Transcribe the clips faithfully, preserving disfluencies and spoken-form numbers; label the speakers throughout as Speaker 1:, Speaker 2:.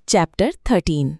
Speaker 1: Chapter thirteen.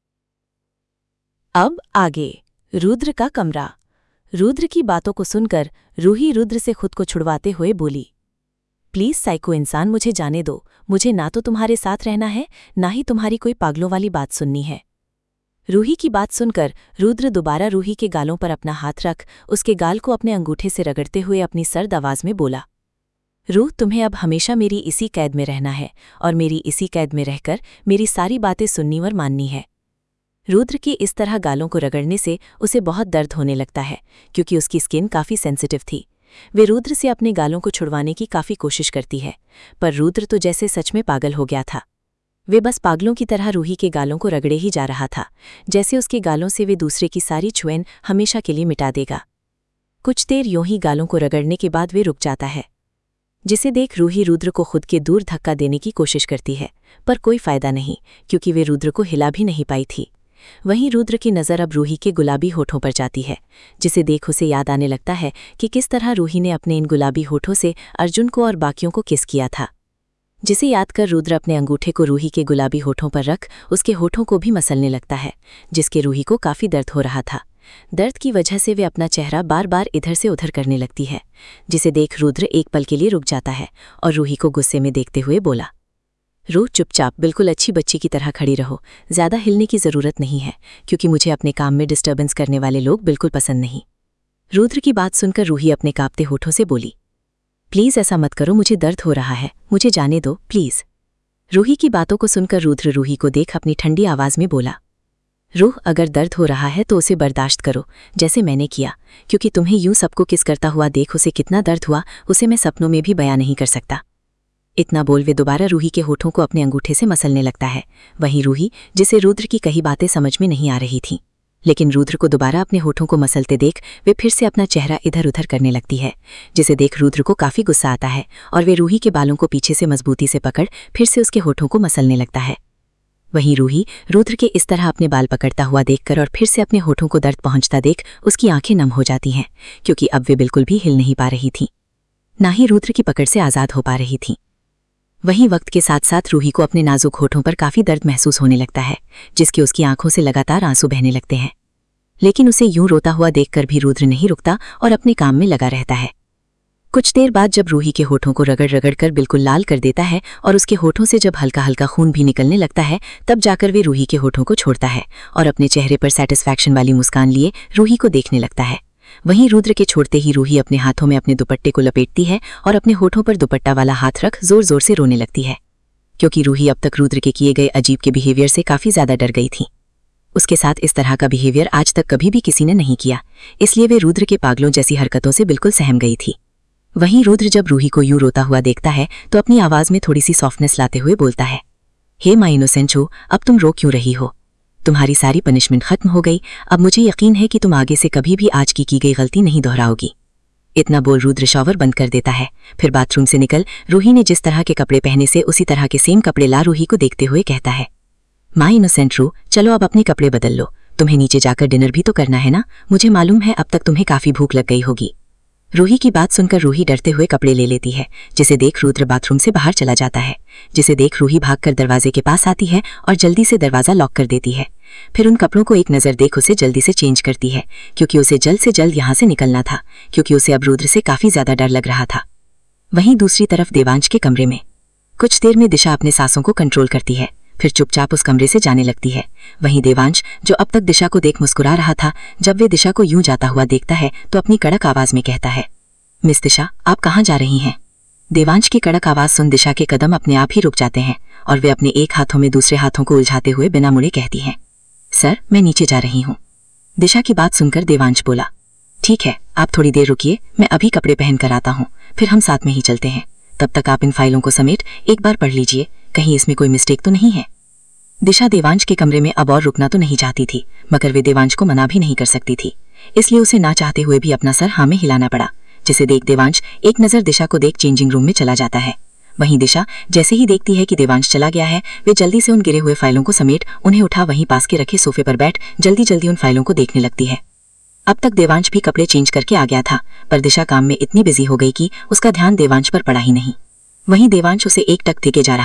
Speaker 1: अब आगे। रुद्र का कमरा। रुद्र की बातों को सुनकर रूही रुद्र से खुद को छुड़वाते हुए बोली, प्लीज साइको इंसान, मुझे जाने दो। मुझे ना तो तुम्हारे साथ रहना है, ना ही तुम्हारी कोई पागलों वाली बात सुननी है। रूही की बात सुनकर रुद्र दोबारा रूही के गालों पर अपना हाथ रख उसके गाल को अपने अंगूठे से रगड़ते हुए अपनी सर्द आवाज में बोला, रूह, तुम्हें अब हमेशा मेरी इसी कैद में रहना है और मेरी इसी कैद में रहकर मेरी सारी बातें सुननी और माननी है। रुद्र की इस तरह गालों को रगड़ने से उसे बहुत दर्द होने लगता है, क्योंकि उसकी स्किन काफ़ी सेंसिटिव थी। वे रुद्र से अपने गालों को छुड़वाने की काफ़ी कोशिश करती है, पर रुद्र तो जैसे सच में पागल हो गया था। वे बस पागलों की तरह रूही के गालों को रगड़े ही जा रहा था, जैसे उसके गालों से वे दूसरे की सारी छुएन हमेशा के लिए मिटा देगा। कुछ देर यूं ही गालों को रगड़ने के बाद वे रुक जाता है, जिसे देख रूही रुद्र को खुद के दूर धक्का देने की कोशिश करती है, पर कोई फायदा नहीं, क्योंकि वे रुद्र को हिला भी नहीं पाई थी। वहीं रुद्र की नज़र अब रूही के गुलाबी होठों पर जाती है, जिसे देख उसे याद आने लगता है कि किस तरह रूही ने अपने इन गुलाबी होठों से अर्जुन को और बाकियों को किस किया था। जिसे याद कर रुद्र अपने अंगूठे को रूही के गुलाबी होठों पर रख उसके होठों को भी मसलने लगता है, जिसके रूही को काफ़ी दर्द हो रहा था। दर्द की वजह से वे अपना चेहरा बार बार इधर से उधर करने लगती है, जिसे देख रुद्र एक पल के लिए रुक जाता है और रूही को गुस्से में देखते हुए बोला, रूह, चुपचाप बिल्कुल अच्छी बच्ची की तरह खड़ी रहो। ज़्यादा हिलने की ज़रूरत नहीं है, क्योंकि मुझे अपने काम में डिस्टर्बेंस करने वाले लोग बिल्कुल पसंद नहीं। रुद्र की बात सुनकर रूही अपने कांपते होठों से बोली, प्लीज़ ऐसा मत करो, मुझे दर्द हो रहा है, मुझे जाने दो प्लीज़। रूही की बातों को सुनकर रुद्र रूही को देख अपनी ठंडी आवाज़ में बोला, रूह, अगर दर्द हो रहा है तो उसे बर्दाश्त करो, जैसे मैंने किया, क्योंकि तुम्हें यूं सबको किस करता हुआ देख उसे कितना दर्द हुआ उसे मैं सपनों में भी बयां नहीं कर सकता। इतना बोल वे दोबारा रूही के होठों को अपने अंगूठे से मसलने लगता है। वहीं रूही, जिसे रुद्र की कही बातें समझ में नहीं आ रही थीं, लेकिन रुद्र को दोबारा अपने होठों को मसलते देख वे फिर से अपना चेहरा इधर उधर करने लगती है, जिसे देख रुद्र को काफ़ी गुस्सा आता है और वे रूही के बालों को पीछे से मजबूती से पकड़ फिर से उसके होठों को मसलने लगता है। वहीं रूही रुद्र के इस तरह अपने बाल पकड़ता हुआ देखकर और फिर से अपने होठों को दर्द पहुंचता देख उसकी आंखें नम हो जाती हैं, क्योंकि अब वे बिल्कुल भी हिल नहीं पा रही थीं, ना ही रुद्र की पकड़ से आज़ाद हो पा रही थीं। वहीं वक्त के साथ साथ रूही को अपने नाजुक होठों पर काफ़ी दर्द महसूस होने लगता है, जिसके उसकी आंखों से लगातार आंसू बहने लगते हैं। लेकिन उसे यूं रोता हुआ देखकर भी रुद्र नहीं रुकता और अपने काम में लगा रहता है। कुछ देर बाद जब रूही के होठों को रगड़ रगड़ कर बिल्कुल लाल कर देता है और उसके होठों से जब हल्का हल्का खून भी निकलने लगता है, तब जाकर वे रूही के होठों को छोड़ता है और अपने चेहरे पर सेटिस्फैक्शन वाली मुस्कान लिए रूही को देखने लगता है। वहीं रुद्र के छोड़ते ही रूही अपने हाथों में अपने दुपट्टे को लपेटती है और अपने होठों पर दुपट्टा वाला हाथ रख जोर जोर से रोने लगती है, क्योंकि रूही अब तक रुद्र के किए गए अजीब के बिहेवियर से काफ़ी ज़्यादा डर गई थी। उसके साथ इस तरह का बिहेवियर आज तक कभी भी किसी ने नहीं किया, इसलिए वे रुद्र के पागलों जैसी हरकतों से बिल्कुल सहम गई थी। वहीं रुद्र जब रूही को यूं रोता हुआ देखता है तो अपनी आवाज़ में थोड़ी सी सॉफ्टनेस लाते हुए बोलता है, हे माय इनोसेंट हो, अब तुम रो क्यों रही हो? तुम्हारी सारी पनिशमेंट खत्म हो गई, अब मुझे यकीन है कि तुम आगे से कभी भी आज की की गई गलती नहीं दोहराओगी। इतना बोल रुद्र शॉवर बंद कर देता है। फिर बाथरूम से निकल रूही ने जिस तरह के कपड़े पहने से उसी तरह के सेम कपड़े ला रूही को देखते हुए कहता है, माय इनोसेंट रू, चलो अब अपने कपड़े बदल लो, तुम्हें नीचे जाकर डिनर भी तो करना है ना, मुझे मालूम है अब तक तुम्हें काफ़ी भूख लग गई होगी। रूही की बात सुनकर रूही डरते हुए कपड़े ले लेती है, जिसे देख रुद्र बाथरूम से बाहर चला जाता है, जिसे देख रूही भागकर दरवाजे के पास आती है और जल्दी से दरवाज़ा लॉक कर देती है। फिर उन कपड़ों को एक नज़र देख उसे जल्दी से चेंज करती है, क्योंकि उसे जल्द से जल्द यहाँ से निकलना था, क्योंकि उसे अब रुद्र से काफ़ी ज़्यादा डर लग रहा था। वहीं दूसरी तरफ देवांश के कमरे में कुछ देर में दिशा अपने सांसों को कंट्रोल करती है, फिर चुपचाप उस कमरे से जाने लगती है। वहीं देवांश, जो अब तक दिशा को देख मुस्कुरा रहा था, जब वे दिशा को यूं जाता हुआ देखता है तो अपनी कड़क आवाज़ में कहता है, मिस दिशा, आप कहाँ जा रही हैं? देवांश की कड़क आवाज़ सुन दिशा के कदम अपने आप ही रुक जाते हैं और वे अपने एक हाथों में दूसरे हाथों को उलझाते हुए बिना मुड़े कहती हैं, सर, मैं नीचे जा रही हूँ। दिशा की बात सुनकर देवांश बोला, ठीक है, आप थोड़ी देर रुकिए, मैं अभी कपड़े पहन कर आता हूँ, फिर हम साथ में ही चलते हैं। तब तक आप इन फाइलों को समेट एक बार पढ़ लीजिए, कहीं इसमें कोई मिस्टेक तो नहीं है। दिशा देवांश के कमरे में अब और रुकना तो नहीं चाहती थी, मगर वे देवांश को मना भी नहीं कर सकती थी, इसलिए उसे ना चाहते हुए भी अपना सर हाँ में हिलाना पड़ा, जिसे देख देवांश एक नज़र दिशा को देख चेंजिंग रूम में चला जाता है। वहीं दिशा जैसे ही देखती है कि देवांश चला गया है, वे जल्दी से उन गिरे हुए फाइलों को समेट उन्हें उठा वहीं पास के रखे सोफे पर बैठ जल्दी जल्दी उन फाइलों को देखने लगती है। अब तक देवांश भी कपड़े चेंज करके आ गया था, पर दिशा काम में इतनी बिजी हो गई कि उसका ध्यान देवांश पर पड़ा ही नहीं। वहीं देवांश उसे एक टक देके जा रहा था,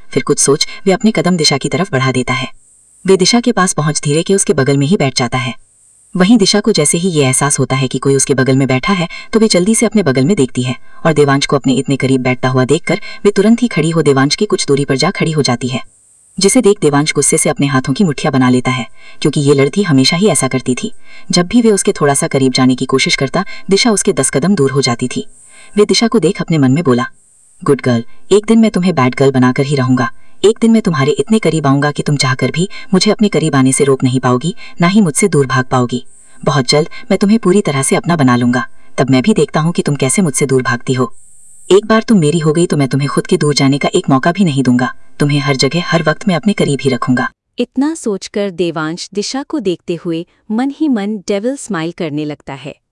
Speaker 2: फिर कुछ सोच वे अपने कदम दिशा की तरफ बढ़ा देता है। वे दिशा के पास पहुंच धीरे के उसके बगल में ही बैठ जाता है। वहीं दिशा को जैसे ही ये एहसास होता है कि कोई उसके बगल में बैठा है तो वे जल्दी से अपने बगल में देखती है और देवांश को अपने इतने करीब बैठता हुआ देखकर वे तुरंत ही खड़ी हो देवांश की कुछ दूरी पर जा खड़ी हो जाती है, जिसे देख देवांश गुस्से से अपने हाथों की मुट्ठियां बना लेता है, क्योंकि ये लड़की हमेशा ही ऐसा करती थी। जब भी वे उसके थोड़ा सा करीब जाने की कोशिश करता, दिशा उसके दस कदम दूर हो जाती थी। वे दिशा को देख अपने मन में बोला, गुड गर्ल, एक दिन मैं तुम्हें बैड गर्ल बनाकर ही रहूंगा। एक दिन मैं तुम्हारे इतने करीब आऊंगा कि तुम चाहकर भी मुझे अपने करीब आने से रोक नहीं पाओगी, ना ही मुझसे दूर भाग पाओगी। बहुत जल्द मैं तुम्हें पूरी तरह से अपना बना लूंगा, तब मैं भी देखता हूँ कि तुम कैसे मुझसे दूर भागती हो। एक बार तुम मेरी हो गई तो मैं तुम्हें खुद के दूर जाने का एक मौका भी नहीं दूंगा। तुम्हें हर जगह हर वक्त मैं अपने करीब ही रखूंगा।
Speaker 1: इतना सोचकर देवांश दिशा को देखते हुए मन ही मन डेविल स्माइल करने लगता है।